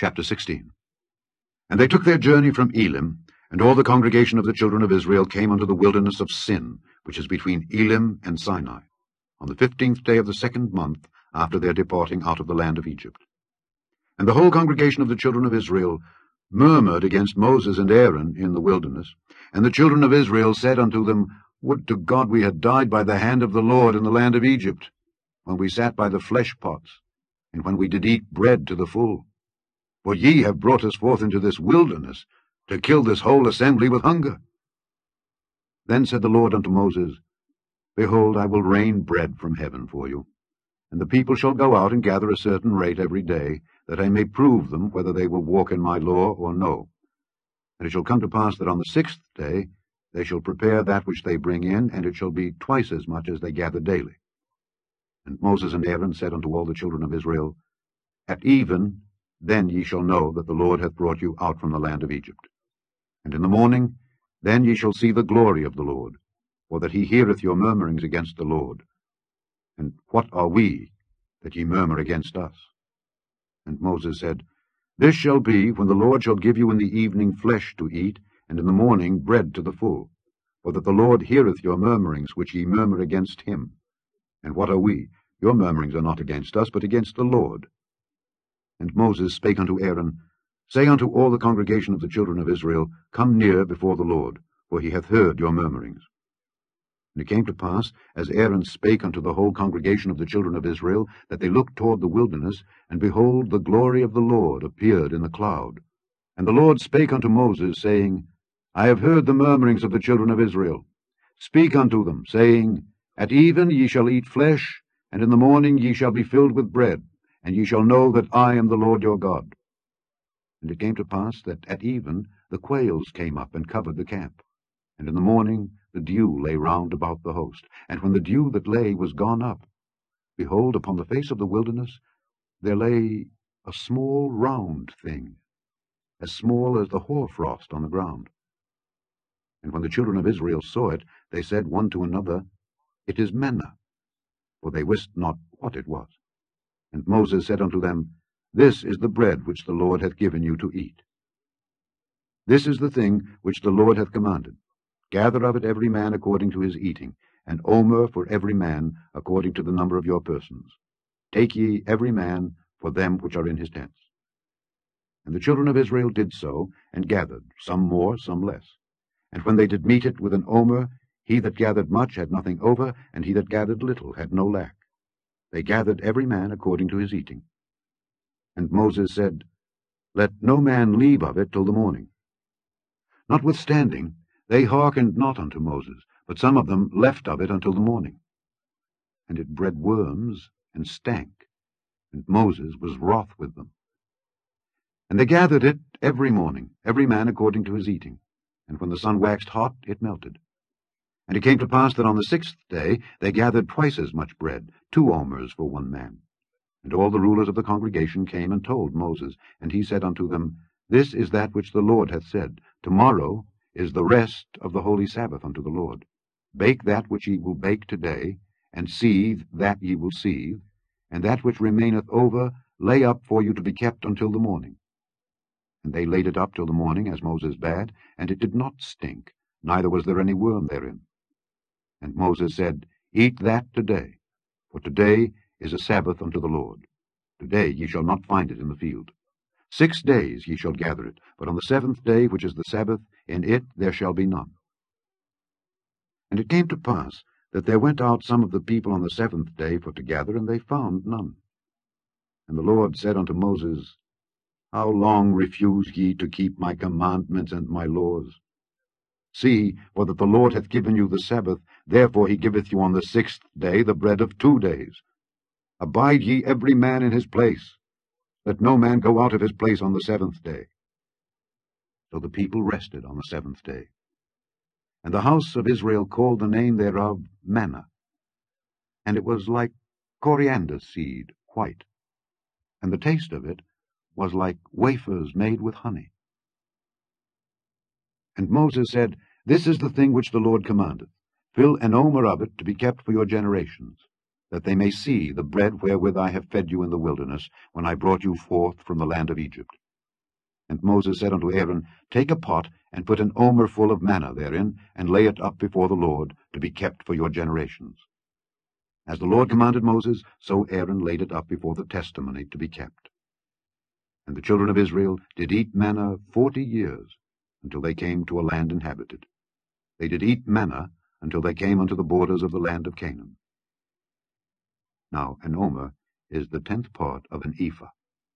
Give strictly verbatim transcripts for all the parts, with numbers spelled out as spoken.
Chapter sixteen. And they took their journey from Elim, and all the congregation of the children of Israel came unto the wilderness of Sin, which is between Elim and Sinai, on the fifteenth day of the second month after their departing out of the land of Egypt. And the whole congregation of the children of Israel murmured against Moses and Aaron in the wilderness. And the children of Israel said unto them, Would to God we had died by the hand of the Lord in the land of Egypt, when we sat by the flesh pots, and when we did eat bread to the full. For ye have brought us forth into this wilderness, to kill this whole assembly with hunger. Then said the Lord unto Moses, Behold, I will rain bread from heaven for you, and the people shall go out and gather a certain rate every day, that I may prove them whether they will walk in my law or no. And it shall come to pass that on the sixth day they shall prepare that which they bring in, and it shall be twice as much as they gather daily. And Moses and Aaron said unto all the children of Israel, At even then ye shall know that the Lord hath brought you out from the land of Egypt. And in the morning then ye shall see the glory of the Lord, for that he heareth your murmurings against the Lord. And what are we, that ye murmur against us? And Moses said, This shall be, when the Lord shall give you in the evening flesh to eat, and in the morning bread to the full, for that the Lord heareth your murmurings which ye murmur against him. And what are we? Your murmurings are not against us, but against the Lord. And Moses spake unto Aaron, Say unto all the congregation of the children of Israel, Come near before the Lord, for he hath heard your murmurings. And it came to pass, as Aaron spake unto the whole congregation of the children of Israel, that they looked toward the wilderness, and behold, the glory of the Lord appeared in the cloud. And the Lord spake unto Moses, saying, I have heard the murmurings of the children of Israel. Speak unto them, saying, At even ye shall eat flesh, and in the morning ye shall be filled with bread, and ye shall know that I am the Lord your God. And it came to pass that at even the quails came up and covered the camp. And in the morning the dew lay round about the host. And when the dew that lay was gone up, behold, upon the face of the wilderness there lay a small round thing, as small as the hoarfrost on the ground. And when the children of Israel saw it, they said one to another, It is manna, for they wist not what it was. And Moses said unto them, This is the bread which the Lord hath given you to eat. This is the thing which the Lord hath commanded. Gather of it every man according to his eating, an omer for every man according to the number of your persons. Take ye every man for them which are in his tents. And the children of Israel did so, and gathered, some more, some less. And when they did meet it with an omer, he that gathered much had nothing over, and he that gathered little had no lack. They gathered every man according to his eating. And Moses said, Let no man leave of it till the morning. Notwithstanding, they hearkened not unto Moses, but some of them left of it until the morning. And it bred worms, and stank, and Moses was wroth with them. And they gathered it every morning, every man according to his eating. And when the sun waxed hot, it melted. And it came to pass that on the sixth day they gathered twice as much bread, two omers for one man. And all the rulers of the congregation came and told Moses. And he said unto them, This is that which the Lord hath said, Tomorrow is the rest of the holy Sabbath unto the Lord. Bake that which ye will bake today, and seethe that ye will seethe, and that which remaineth over lay up for you to be kept until the morning. And they laid it up till the morning, as Moses bade, and it did not stink, neither was there any worm therein. And Moses said, Eat that today, for today is a Sabbath unto the Lord. Today ye shall not find it in the field. Six days ye shall gather it, but on the seventh day, which is the Sabbath, in it there shall be none. And it came to pass that there went out some of the people on the seventh day for to gather, and they found none. And the Lord said unto Moses, How long refuse ye to keep my commandments and my laws? See, for that the Lord hath given you the Sabbath, therefore he giveth you on the sixth day the bread of two days. Abide ye every man in his place. Let no man go out of his place on the seventh day. So the people rested on the seventh day. And the house of Israel called the name thereof manna. And it was like coriander seed, white. And the taste of it was like wafers made with honey. And Moses said, This is the thing which the Lord commandeth. Fill an omer of it to be kept for your generations, that they may see the bread wherewith I have fed you in the wilderness, when I brought you forth from the land of Egypt. And Moses said unto Aaron, Take a pot, and put an omer full of manna therein, and lay it up before the Lord, to be kept for your generations. As the Lord commanded Moses, so Aaron laid it up before the testimony to be kept. And the children of Israel did eat manna forty years, until they came to a land inhabited. They did eat manna until they came unto the borders of the land of Canaan. Now an omer is the tenth part of an ephah.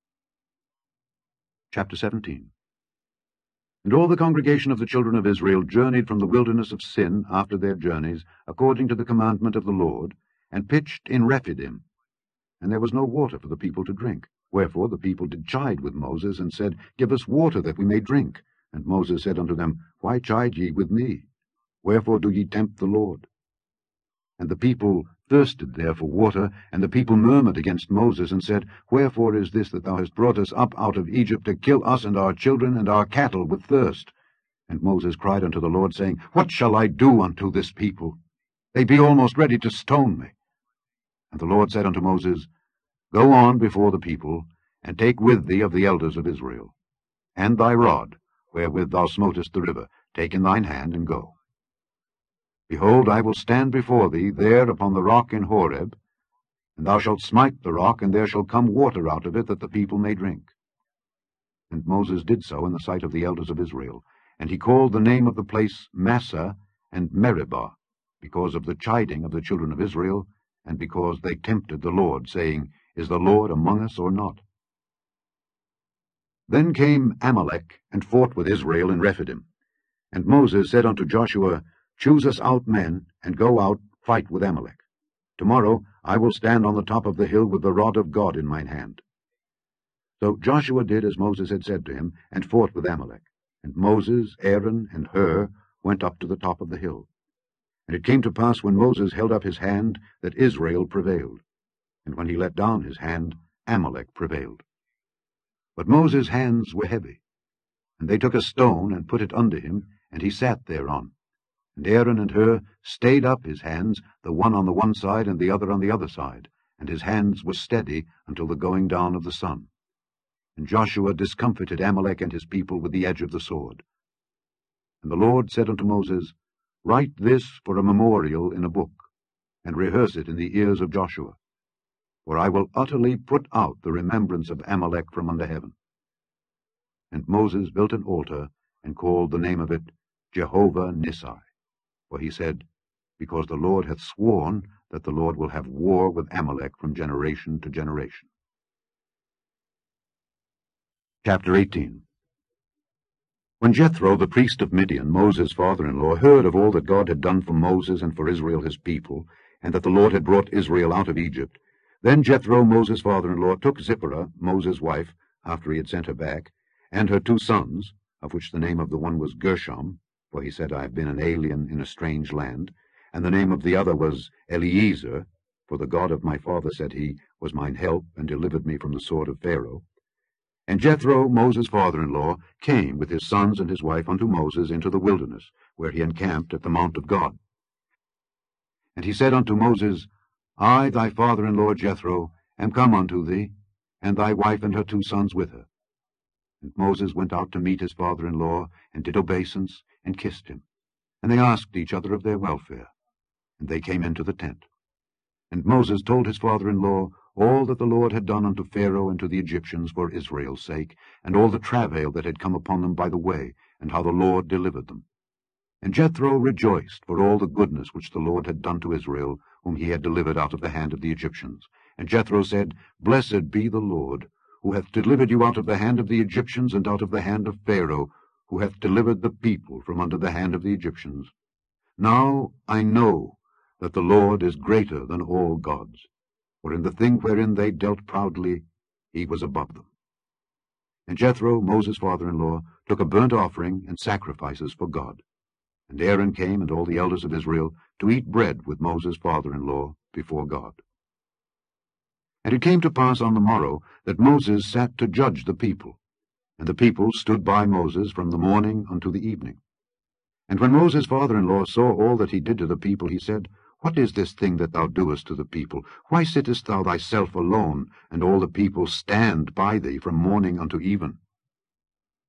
Chapter seventeen. And all the congregation of the children of Israel journeyed from the wilderness of Sin after their journeys, according to the commandment of the Lord, and pitched in Rephidim. And there was no water for the people to drink. Wherefore the people did chide with Moses, and said, Give us water, that we may drink. And Moses said unto them, Why chide ye with me? Wherefore do ye tempt the Lord? And the people thirsted there for water, and the people murmured against Moses, and said, Wherefore is this that thou hast brought us up out of Egypt, to kill us and our children and our cattle with thirst? And Moses cried unto the Lord, saying, What shall I do unto this people? They be almost ready to stone me. And the Lord said unto Moses, Go on before the people, and take with thee of the elders of Israel, and thy rod, wherewith thou smotest the river, take in thine hand, and go. Behold, I will stand before thee there upon the rock in Horeb, and thou shalt smite the rock, and there shall come water out of it, that the people may drink. And Moses did so in the sight of the elders of Israel, and he called the name of the place Massah and Meribah, because of the chiding of the children of Israel, and because they tempted the Lord, saying, Is the Lord among us or not? Then came Amalek, and fought with Israel in Rephidim. And Moses said unto Joshua, Choose us out men, and go out, fight with Amalek. Tomorrow I will stand on the top of the hill with the rod of God in mine hand. So Joshua did as Moses had said to him, and fought with Amalek. And Moses, Aaron, and Hur went up to the top of the hill. And it came to pass, when Moses held up his hand, that Israel prevailed. And when he let down his hand, Amalek prevailed. But Moses' hands were heavy. And they took a stone, and put it under him, and he sat thereon. And Aaron and Hur stayed up his hands, the one on the one side, and the other on the other side, and his hands were steady until the going down of the sun. And Joshua discomfited Amalek and his people with the edge of the sword. And the Lord said unto Moses, Write this for a memorial in a book, and rehearse it in the ears of Joshua. For I will utterly put out the remembrance of Amalek from under heaven. And Moses built an altar, and called the name of it Jehovah Nissi. For he said, Because the Lord hath sworn that the Lord will have war with Amalek from generation to generation. Chapter eighteen. When Jethro, the priest of Midian, Moses' father-in-law, heard of all that God had done for Moses and for Israel his people, and that the Lord had brought Israel out of Egypt, then Jethro, Moses' father-in-law, took Zipporah, Moses' wife, after he had sent her back, and her two sons, of which the name of the one was Gershom, for he said, I have been an alien in a strange land, and the name of the other was Eliezer, for the God of my father, said he, was mine help, and delivered me from the sword of Pharaoh. And Jethro, Moses' father-in-law, came with his sons and his wife unto Moses into the wilderness, where he encamped at the mount of God. And he said unto Moses, I, thy father-in-law Jethro, am come unto thee, and thy wife and her two sons with her. And Moses went out to meet his father-in-law, and did obeisance, and kissed him. And they asked each other of their welfare. And they came into the tent. And Moses told his father-in-law all that the Lord had done unto Pharaoh and to the Egyptians for Israel's sake, and all the travail that had come upon them by the way, and how the Lord delivered them. And Jethro rejoiced for all the goodness which the Lord had done to Israel, whom he had delivered out of the hand of the Egyptians. And Jethro said, Blessed be the Lord, who hath delivered you out of the hand of the Egyptians, and out of the hand of Pharaoh, who hath delivered the people from under the hand of the Egyptians. Now I know that the Lord is greater than all gods, for in the thing wherein they dealt proudly, he was above them. And Jethro, Moses' father-in-law, took a burnt offering and sacrifices for God. And Aaron came, and all the elders of Israel, to eat bread with Moses' father-in-law before God. And it came to pass on the morrow that Moses sat to judge the people, and the people stood by Moses from the morning unto the evening. And when Moses' father-in-law saw all that he did to the people, he said, What is this thing that thou doest to the people? Why sittest thou thyself alone, and all the people stand by thee from morning unto even?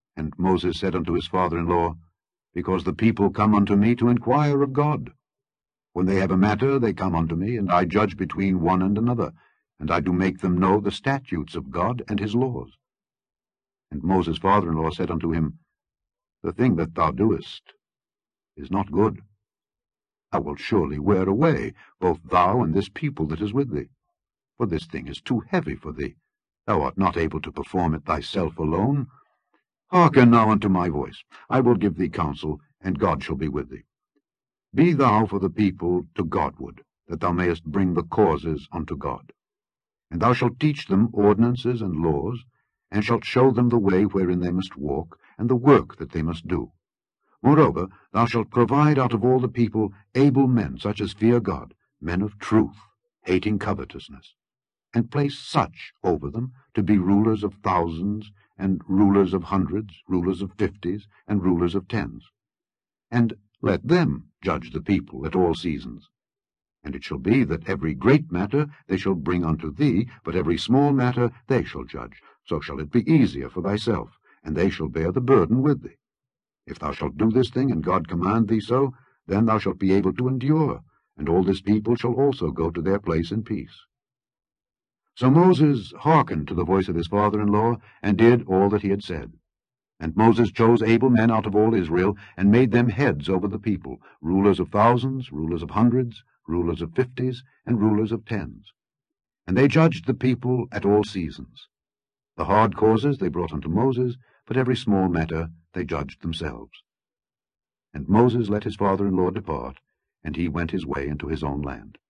And Moses said unto his father-in-law, Because the people come unto me to inquire of God. When they have a matter, they come unto me, and I judge between one and another, and I do make them know the statutes of God and his laws. And Moses' father-in-law said unto him, The thing that thou doest is not good. Thou wilt surely wear away, both thou and this people that is with thee. For this thing is too heavy for thee. Thou art not able to perform it thyself alone. Hearken now unto my voice. I will give thee counsel, and God shall be with thee. Be thou for the people to Godward, that thou mayest bring the causes unto God. And thou shalt teach them ordinances and laws, and shalt show them the way wherein they must walk, and the work that they must do. Moreover, thou shalt provide out of all the people able men, such as fear God, men of truth, hating covetousness, and place such over them to be rulers of thousands, and rulers of hundreds, rulers of fifties, and rulers of tens. And let them judge the people at all seasons. And it shall be that every great matter they shall bring unto thee, but every small matter they shall judge. So shall it be easier for thyself, and they shall bear the burden with thee. If thou shalt do this thing, and God command thee so, then thou shalt be able to endure, and all this people shall also go to their place in peace. So Moses hearkened to the voice of his father-in-law, and did all that he had said. And Moses chose able men out of all Israel, and made them heads over the people, rulers of thousands, rulers of hundreds, rulers of fifties, and rulers of tens. And they judged the people at all seasons. The hard causes they brought unto Moses, but every small matter they judged themselves. And Moses let his father-in-law depart, and he went his way into his own land.